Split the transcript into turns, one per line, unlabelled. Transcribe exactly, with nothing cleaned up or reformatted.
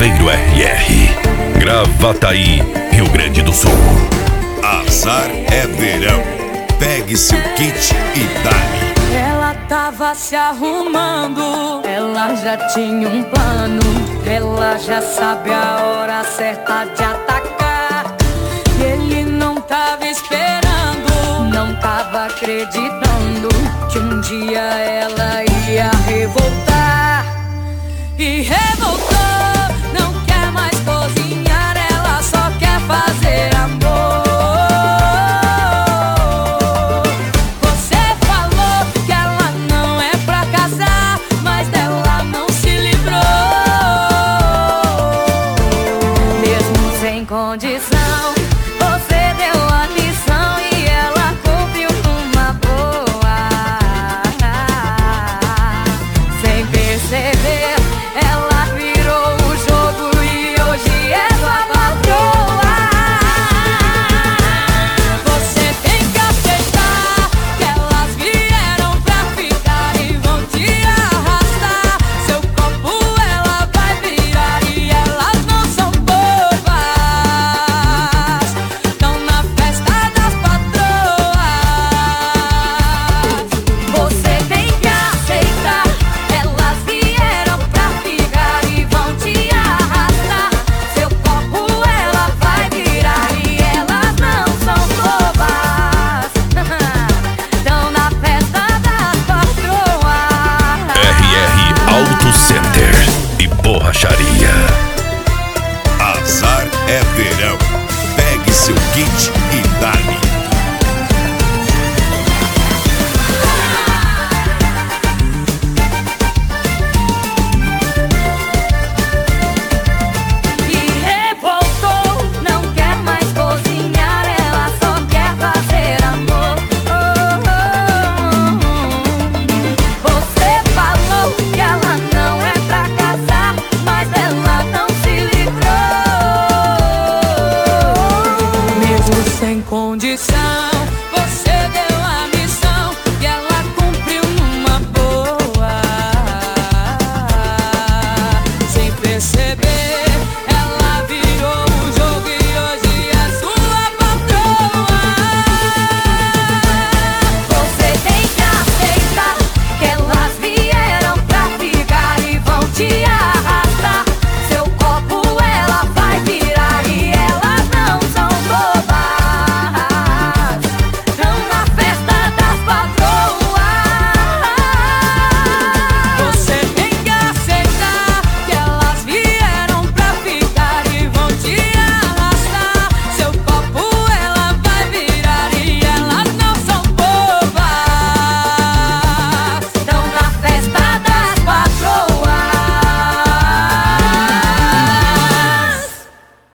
Chaveiro R R, Gravataí, Rio Grande do Sul.
Azar é verão. Pegue seu kit e dá-lhe.
Ela tava se arrumando, ela já tinha um plano. Ela já sabe a hora certa de atacar. E ele não tava esperando, não tava acreditando que um dia ela ia revoltar. E